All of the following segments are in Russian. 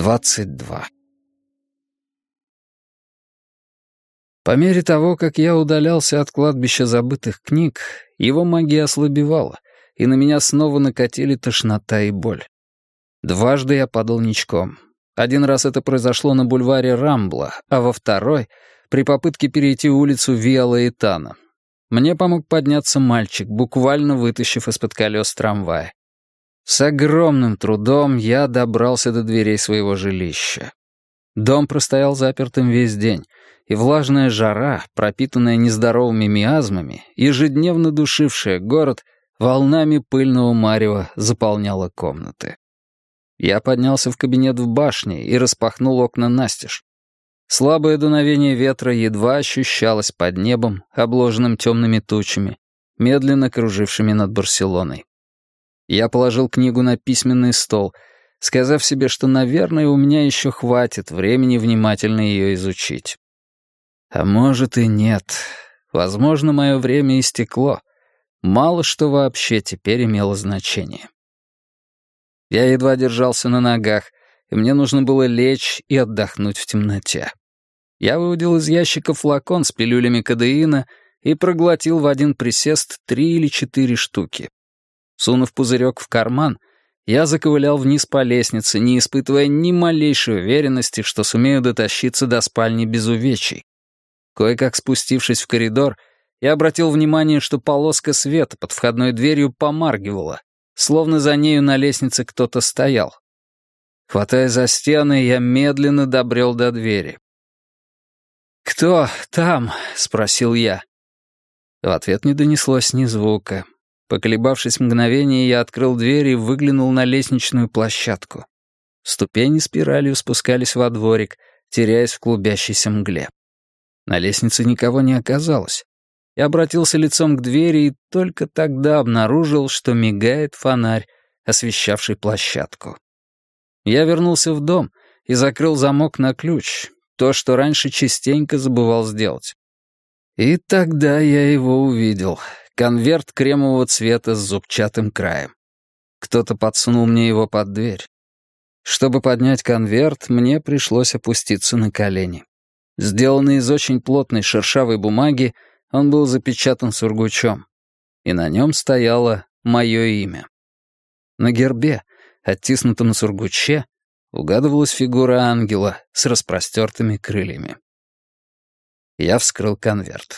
22. По мере того, как я удалялся от кладбища забытых книг, его магия ослабевала, и на меня снова накатили тошнота и боль. Дважды я падал ничком. Один раз это произошло на бульваре Рамбла, а во второй — при попытке перейти улицу Виа Лаэтана. Мне помог подняться мальчик, буквально вытащив из-под колес трамвая. С огромным трудом я добрался до дверей своего жилища. Дом простоял запертым весь день, и влажная жара, пропитанная нездоровыми миазмами, ежедневно душившая город, волнами пыльного марева заполняла комнаты. Я поднялся в кабинет в башне и распахнул окна настежь. Слабое дуновение ветра едва ощущалось под небом, обложенным темными тучами, медленно кружившими над Барселоной. Я положил книгу на письменный стол, сказав себе, что, наверное, у меня еще хватит времени внимательно ее изучить. А может и нет. Возможно, мое время истекло. Мало что вообще теперь имело значение. Я едва держался на ногах, и мне нужно было лечь и отдохнуть в темноте. Я выудил из ящика флакон с пилюлями кодеина и проглотил в один присест 3 или 4 штуки. Сунув пузырек в карман, я заковылял вниз по лестнице, не испытывая ни малейшей уверенности, что сумею дотащиться до спальни без увечий. Кое-как спустившись в коридор, я обратил внимание, что полоска света под входной дверью помаргивала, словно за нею на лестнице кто-то стоял. Хватая за стены, я медленно добрел до двери. «Кто там?» — спросил я. В ответ не донеслось ни звука. Поколебавшись мгновение, я открыл дверь и выглянул на лестничную площадку. Ступени спиралью спускались во дворик, теряясь в клубящейся мгле. На лестнице никого не оказалось. Я обратился лицом к двери и только тогда обнаружил, что мигает фонарь, освещавший площадку. Я вернулся в дом и закрыл замок на ключ, то, что раньше частенько забывал сделать. И тогда я его увидел. Конверт кремового цвета с зубчатым краем. Кто-то подсунул мне его под дверь. Чтобы поднять конверт, мне пришлось опуститься на колени. Сделанный из очень плотной шершавой бумаги, он был запечатан сургучом, и на нем стояло мое имя. На гербе, оттиснутом на сургуче, угадывалась фигура ангела с распростертыми крыльями. Я вскрыл конверт.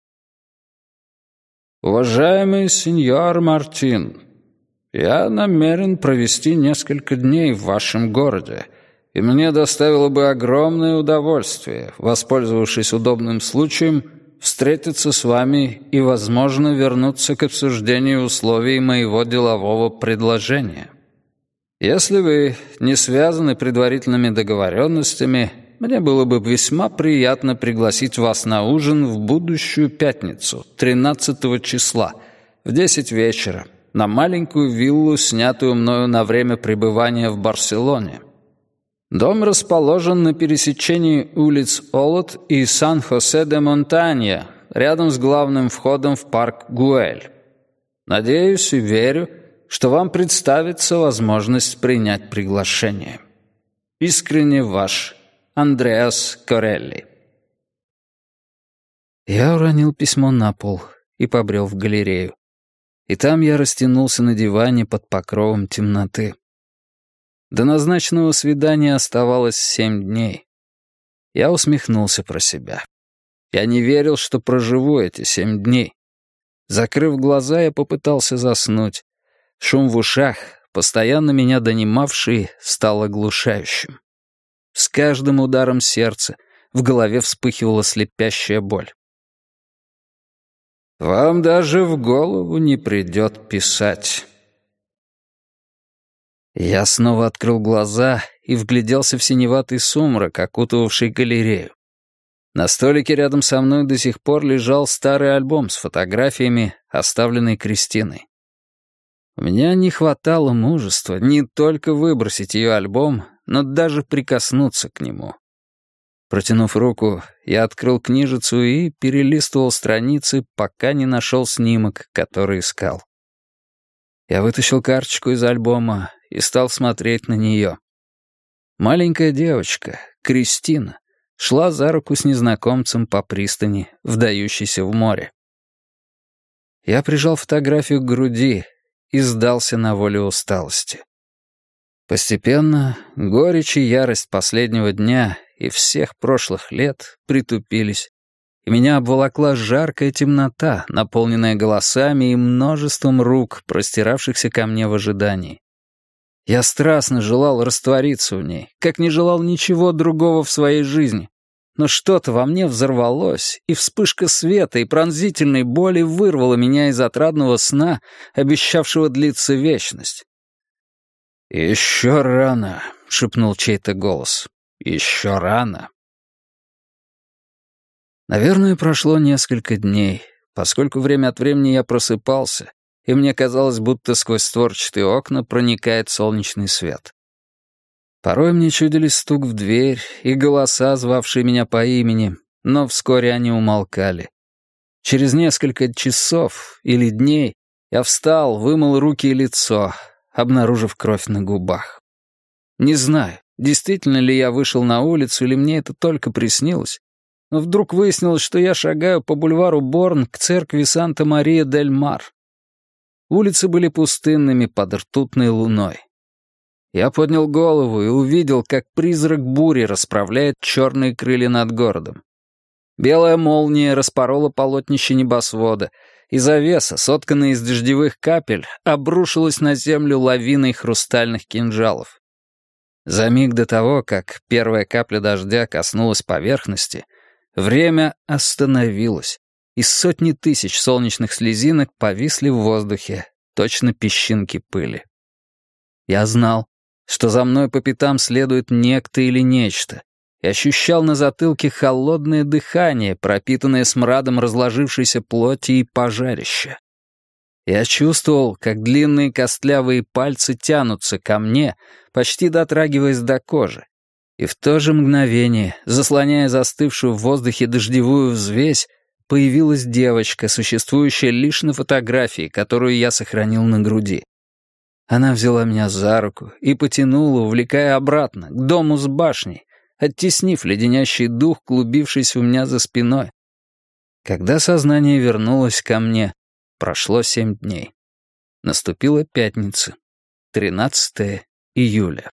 «Уважаемый сеньор Мартин, я намерен провести несколько дней в вашем городе, и мне доставило бы огромное удовольствие, воспользовавшись удобным случаем, встретиться с вами и, возможно, вернуться к обсуждению условий моего делового предложения. Если вы не связаны предварительными договоренностями, мне было бы весьма приятно пригласить вас на ужин в будущую пятницу, 13 числа, в 10 вечера, на маленькую виллу, снятую мною на время пребывания в Барселоне. Дом расположен на пересечении улиц Олот и Сан-Хосе-де-Монтанья, рядом с главным входом в парк Гуэль. Надеюсь и верю, что вам представится возможность принять приглашение. Искренне ваш Андреас Корелли». Я уронил письмо на пол и побрел в галерею. И там я растянулся на диване под покровом темноты. До назначенного свидания оставалось 7 дней. Я усмехнулся про себя. Я не верил, что проживу эти 7 дней. Закрыв глаза, я попытался заснуть. Шум в ушах, постоянно меня донимавший, стал оглушающим. С каждым ударом сердца в голове вспыхивала слепящая боль. «Вам даже в голову не придет писать». Я снова открыл глаза и вгляделся в синеватый сумрак, окутывавший галерею. На столике рядом со мной до сих пор лежал старый альбом с фотографиями, оставленный Кристиной. У меня не хватало мужества не только выбросить ее альбом, но даже прикоснуться к нему. Протянув руку, я открыл книжицу и перелистывал страницы, пока не нашел снимок, который искал. Я вытащил карточку из альбома и стал смотреть на нее. Маленькая девочка, Кристина, шла за руку с незнакомцем по пристани, вдающейся в море. Я прижал фотографию к груди и сдался на волю усталости. Постепенно горечь и ярость последнего дня и всех прошлых лет притупились, и меня обволокла жаркая темнота, наполненная голосами и множеством рук, простиравшихся ко мне в ожидании. Я страстно желал раствориться в ней, как не желал ничего другого в своей жизни. Но что-то во мне взорвалось, и вспышка света и пронзительной боли вырвала меня из отрадного сна, обещавшего длиться вечность. «Еще рано», — шепнул чей-то голос. «Еще рано». Наверное, прошло несколько дней, поскольку время от времени я просыпался, и мне казалось, будто сквозь створчатые окна проникает солнечный свет. Порой мне чудились стук в дверь и голоса, звавшие меня по имени, но вскоре они умолкали. Через несколько часов или дней я встал, вымыл руки и лицо, обнаружив кровь на губах. Не знаю, действительно ли я вышел на улицу или мне это только приснилось, но вдруг выяснилось, что я шагаю по бульвару Борн к церкви Санта-Мария-дель-Мар. Улицы были пустынными под ртутной луной. Я поднял голову и увидел, как призрак бури расправляет черные крылья над городом. Белая молния распорола полотнище небосвода, и завеса, сотканная из дождевых капель, обрушилась на землю лавиной хрустальных кинжалов. За миг до того, как первая капля дождя коснулась поверхности, время остановилось, и сотни тысяч солнечных слезинок повисли в воздухе, точно песчинки пыли. Я знал, что за мной по пятам следует некто или нечто, и ощущал на затылке холодное дыхание, пропитанное смрадом разложившейся плоти и пожарища. Я чувствовал, как длинные костлявые пальцы тянутся ко мне, почти дотрагиваясь до кожи. И в то же мгновение, заслоняя застывшую в воздухе дождевую взвесь, появилась девочка, существующая лишь на фотографии, которую я сохранил на груди. Она взяла меня за руку и потянула, увлекая обратно, к дому с башней, оттеснив леденящий дух, клубившийся у меня за спиной. Когда сознание вернулось ко мне, прошло 7 дней. Наступила пятница, 13 июля.